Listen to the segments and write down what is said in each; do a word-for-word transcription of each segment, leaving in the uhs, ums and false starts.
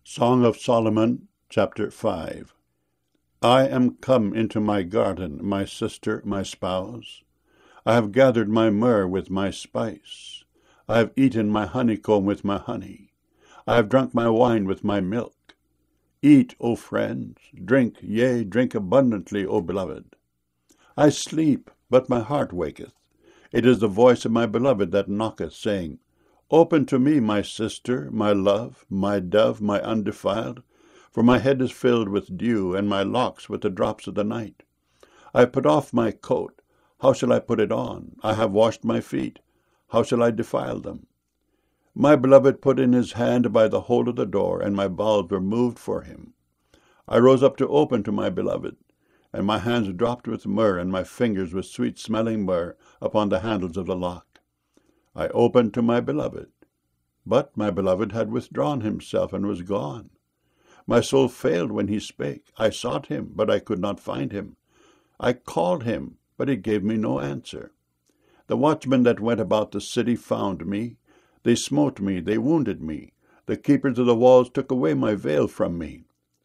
Song of Solomon, chapter five. I am come into my garden, my sister, my spouse. I have gathered my myrrh with my spice. I have eaten my honeycomb with my honey. I have drunk my wine with my milk. Eat, O friends, drink, yea, drink abundantly, O beloved. I sleep, but my heart waketh. It is the voice of my beloved that knocketh, saying, Open to me, my sister, my love, my dove, my undefiled, for my head is filled with dew, and my locks with the drops of the night. I put off my coat, how shall I put it on? I have washed my feet, how shall I defile them? My beloved put in his hand by the hole of the door, and my bowels were moved for him. I rose up to open to my beloved, and my hands dropped with myrrh, and my fingers with sweet-smelling myrrh upon the handles of the lock. I opened to my beloved, but my beloved had withdrawn himself and was gone. My soul failed when he spake. I sought him, but I could not find him. I called him, but he gave me no answer. The watchmen that went about the city found me. They smote me, they wounded me. The keepers of the walls took away my veil from me.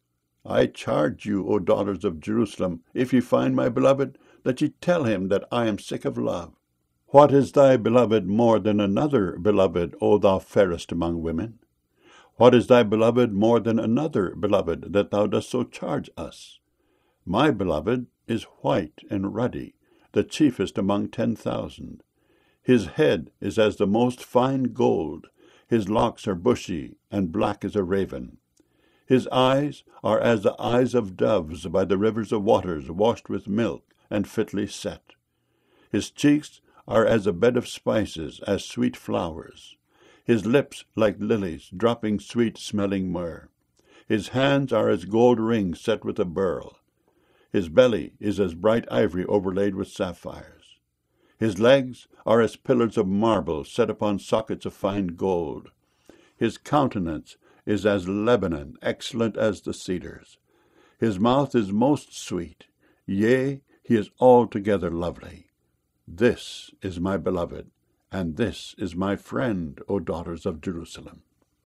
I charge you, O daughters of Jerusalem, if ye find my beloved, that ye tell him that I am sick of love. What is thy beloved more than another beloved, O thou fairest among women? What is thy beloved more than another beloved, that thou dost so charge us? My beloved is white and ruddy, the chiefest among ten thousand. His head is as the most fine gold, his locks are bushy, and black as a raven. His eyes are as the eyes of doves by the rivers of waters, washed with milk, and fitly set. His cheeks are as a bed of spices, as sweet flowers. His lips like lilies, dropping sweet-smelling myrrh. His hands are as gold rings set with a beryl. His belly is as bright ivory overlaid with sapphires. His legs are as pillars of marble set upon sockets of fine gold. His countenance is as Lebanon, excellent as the cedars. His mouth is most sweet, yea, he is altogether lovely. This is my beloved, and this is my friend, O daughters of Jerusalem.